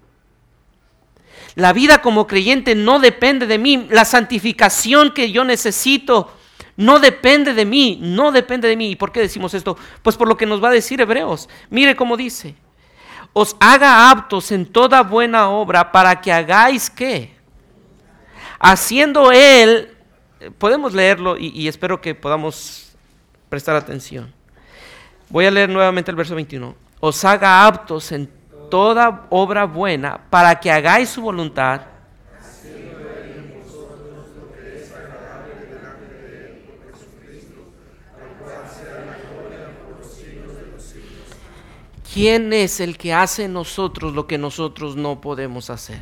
La vida como creyente no depende de mí. La santificación que yo necesito no depende de mí, no depende de mí. ¿Y por qué decimos esto? Pues por lo que nos va a decir Hebreos. Mire cómo dice. os haga aptos en toda buena obra para que hagáis ¿qué? Haciendo Él, podemos leerlo y espero que podamos prestar atención. Voy a leer nuevamente el verso 21. Os haga aptos en toda obra buena para que hagáis su voluntad. ¿Quién es el que hace en nosotros lo que nosotros no podemos hacer?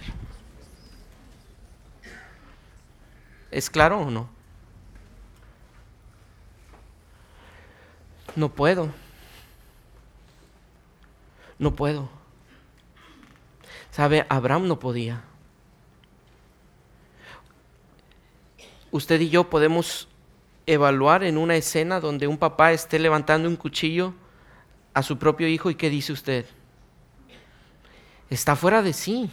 ¿Es claro o no? No puedo. No puedo. ¿Sabe? Abraham no podía. Usted y yo podemos evaluar en una escena donde un papá esté levantando un cuchillo a su propio hijo, ¿y qué dice usted? Está fuera de sí.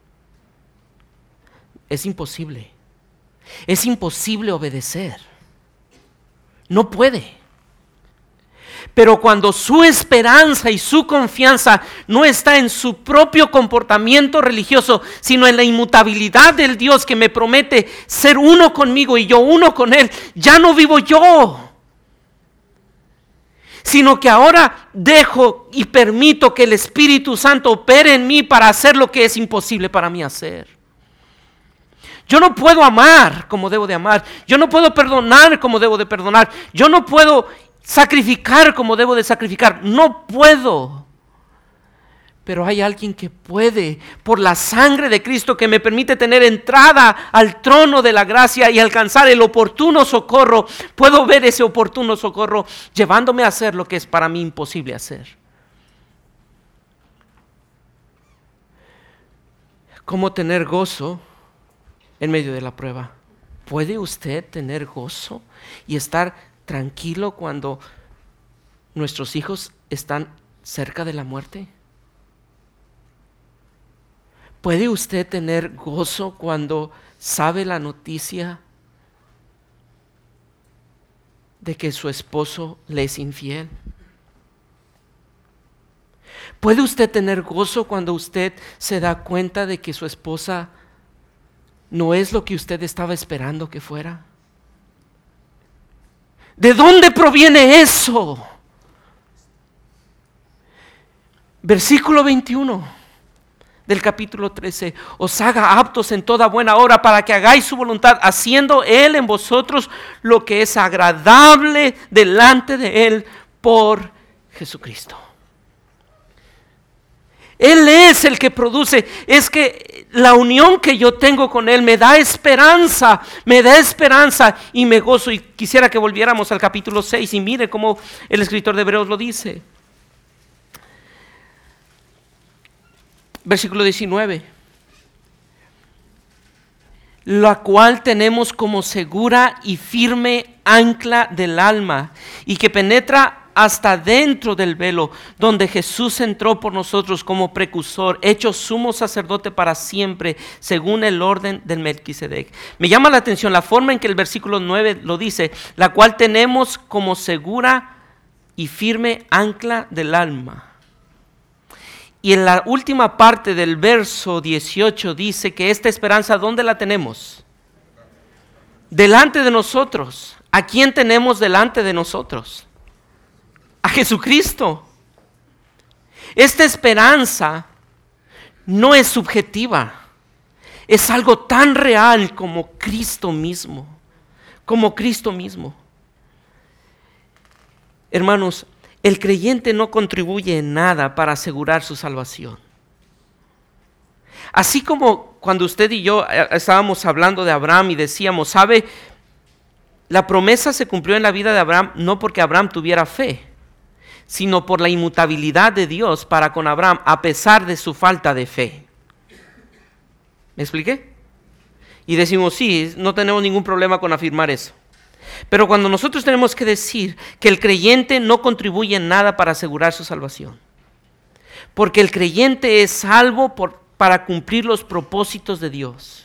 Es imposible. Es imposible obedecer. No puede. Pero cuando su esperanza y su confianza no está en su propio comportamiento religioso, sino en la inmutabilidad del Dios que me promete ser uno conmigo y yo uno con Él, ya no vivo yo, sino que ahora dejo y permito que el Espíritu Santo opere en mí para hacer lo que es imposible para mí hacer. Yo no puedo amar como debo de amar. Yo no puedo perdonar como debo de perdonar. Yo no puedo sacrificar como debo de sacrificar. No puedo. Pero hay alguien que puede, por la sangre de Cristo, que me permite tener entrada al trono de la gracia y alcanzar el oportuno socorro. Puedo ver ese oportuno socorro llevándome a hacer lo que es para mí imposible hacer. ¿Cómo tener gozo en medio de la prueba? ¿Puede usted tener gozo y estar tranquilo cuando nuestros hijos están cerca de la muerte? ¿Puede usted tener gozo cuando sabe la noticia de que su esposo le es infiel? ¿Puede usted tener gozo cuando usted se da cuenta de que su esposa no es lo que usted estaba esperando que fuera? ¿De dónde proviene eso? Versículo 21 del capítulo 13. Os haga aptos en toda buena obra para que hagáis su voluntad, haciendo Él en vosotros lo que es agradable delante de Él por Jesucristo. Él es el que produce. Es que la unión que yo tengo con Él me da esperanza y me gozo. Y quisiera que volviéramos al capítulo 6 y mire cómo el escritor de Hebreos lo dice. Versículo 19. La cual tenemos como segura y firme ancla del alma, y que penetra hasta dentro del velo, donde Jesús entró por nosotros como precursor, hecho sumo sacerdote para siempre, según el orden del Melquisedec. Me llama la atención la forma en que el versículo 9 lo dice, la cual tenemos como segura y firme ancla del alma. Y en la última parte del verso 18 dice que esta esperanza, ¿dónde la tenemos? Delante de nosotros. ¿A quién tenemos delante de nosotros? A Jesucristo. Esta esperanza no es subjetiva, es algo tan real como Cristo mismo, Hermanos, el creyente no contribuye en nada para asegurar su salvación. Así como cuando usted y yo estábamos hablando de Abraham y decíamos, ¿sabe? La promesa se cumplió en la vida de Abraham no porque Abraham tuviera fe, sino por la inmutabilidad de Dios para con Abraham a pesar de su falta de fe. ¿Me expliqué? Y decimos, sí, no tenemos ningún problema con afirmar eso. Pero cuando nosotros tenemos que decir que el creyente no contribuye en nada para asegurar su salvación, porque el creyente es salvo para cumplir los propósitos de Dios.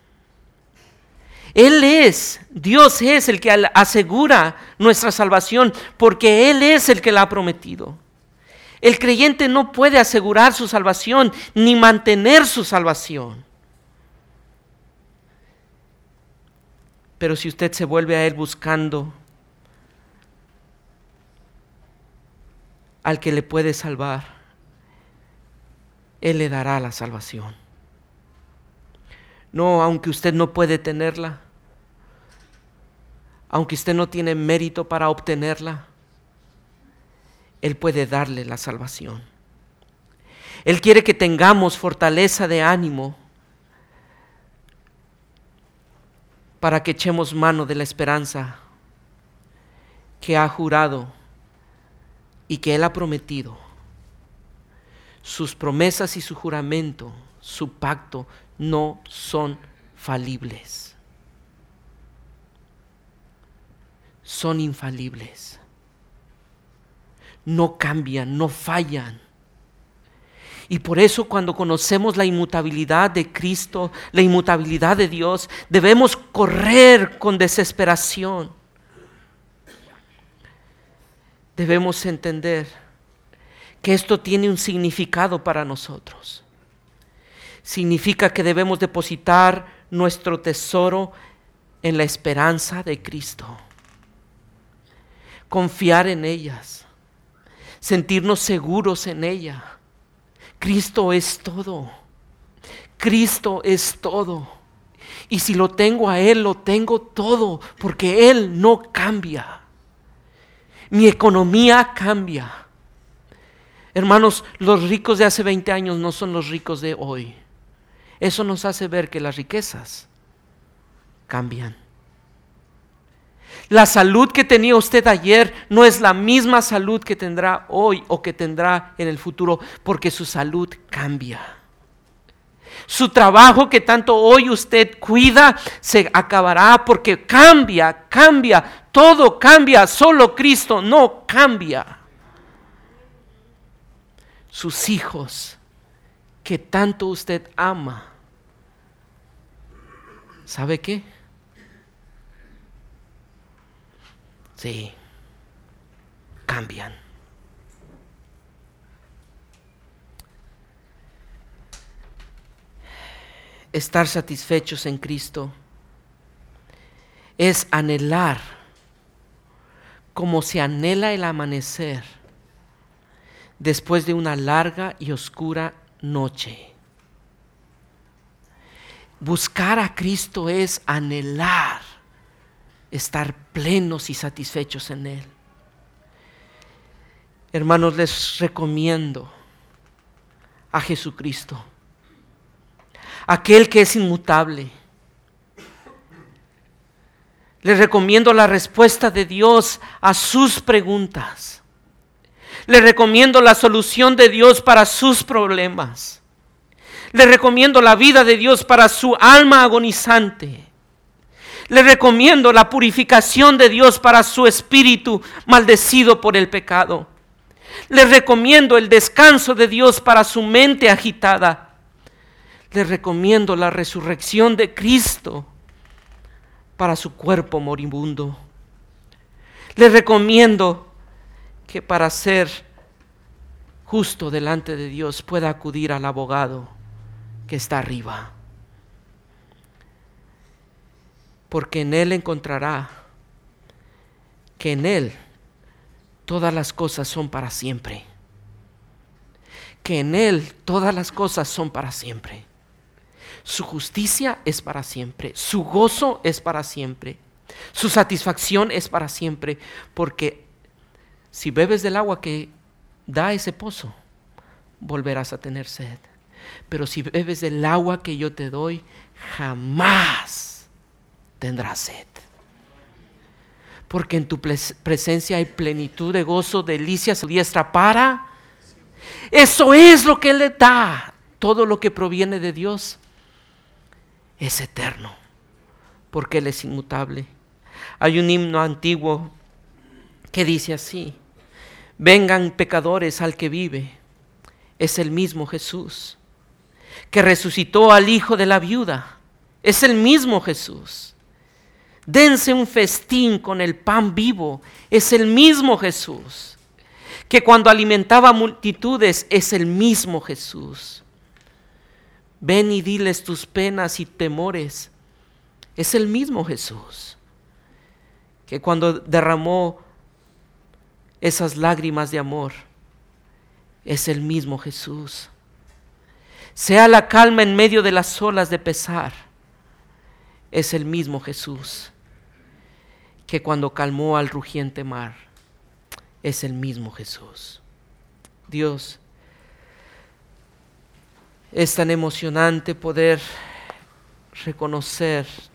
Dios es el que asegura nuestra salvación, porque Él es el que la ha prometido. El creyente no puede asegurar su salvación ni mantener su salvación. Pero si usted se vuelve a Él buscando al que le puede salvar, Él le dará la salvación. No, aunque usted no puede tenerla, aunque usted no tiene mérito para obtenerla, Él puede darle la salvación. Él quiere que tengamos fortaleza de ánimo para que echemos mano de la esperanza que ha jurado y que Él ha prometido. Sus promesas y su juramento, su pacto, no son falibles. Son infalibles. No cambian, no fallan. Y por eso cuando conocemos la inmutabilidad de Cristo, la inmutabilidad de Dios, debemos correr con desesperación. Debemos entender que esto tiene un significado para nosotros. Significa que debemos depositar nuestro tesoro en la esperanza de Cristo. Confiar en ellas. Sentirnos seguros en ella. Cristo es todo. Cristo es todo. Y si lo tengo a Él, lo tengo todo, porque Él no cambia. Mi economía cambia. Hermanos, los ricos de hace 20 años no son los ricos de hoy. Eso nos hace ver que las riquezas cambian. La salud que tenía usted ayer no es la misma salud que tendrá hoy o que tendrá en el futuro, porque su salud cambia. Su trabajo que tanto hoy usted cuida se acabará porque cambia, todo cambia, solo Cristo no cambia. Sus hijos que tanto usted ama, ¿sabe qué? Sí, cambian. Estar satisfechos en Cristo es anhelar como se anhela el amanecer después de una larga y oscura noche. Buscar a Cristo es anhelar estar plenos y satisfechos en Él. Hermanos, les recomiendo a Jesucristo, aquel que es inmutable. Les recomiendo la respuesta de Dios a sus preguntas. Les recomiendo la solución de Dios para sus problemas. Les recomiendo la vida de Dios para su alma agonizante. Les recomiendo la purificación de Dios para su espíritu maldecido por el pecado. Les recomiendo el descanso de Dios para su mente agitada. Les recomiendo la resurrección de Cristo para su cuerpo moribundo. Les recomiendo que para ser justo delante de Dios pueda acudir al abogado que está arriba. Porque en Él encontrará que en Él todas las cosas son para siempre. Que en Él todas las cosas son para siempre. Su justicia es para siempre. Su gozo es para siempre. Su satisfacción es para siempre. Porque si bebes del agua que da ese pozo, volverás a tener sed. Pero si bebes del agua que yo te doy, jamás tendrás sed. Porque en tu presencia hay plenitud de gozo, delicias a su diestra para. Eso es lo que Él le da. Todo lo que proviene de Dios es eterno, porque Él es inmutable. Hay un himno antiguo que dice así: vengan pecadores al que vive, es el mismo Jesús, que resucitó al hijo de la viuda, es el mismo Jesús. Dense un festín con el pan vivo, es el mismo Jesús. que cuando alimentaba multitudes es el mismo Jesús. Ven y diles tus penas y temores, es el mismo Jesús, que cuando derramó esas lágrimas de amor, es el mismo Jesús. Sea la calma en medio de las olas de pesar, es el mismo Jesús, que cuando calmó al rugiente mar, es el mismo Jesús. Dios, es tan emocionante poder reconocer